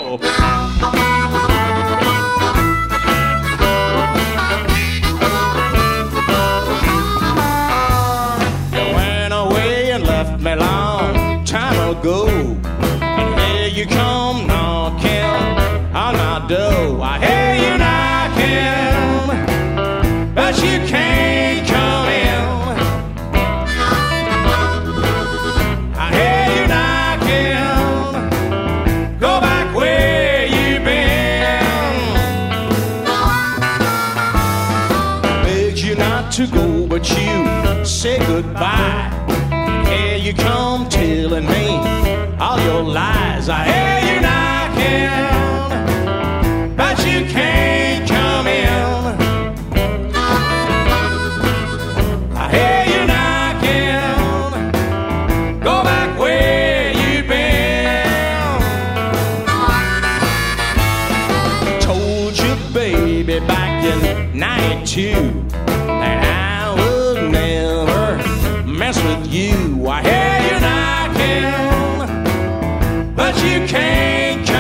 You went away and left me long time ago, and here you come knocking on my door. I hear you knocking, but you can't come in. I hear you knocking, go back where you've been. Begged you not to go, but you said goodbye. Here you come telling me all your lies. I hear you knocking, but you can't come in. I hear you knocking, go back where you've been. Told you, baby, back in '92 that I would never mess with you. I hear you knocking, but you can't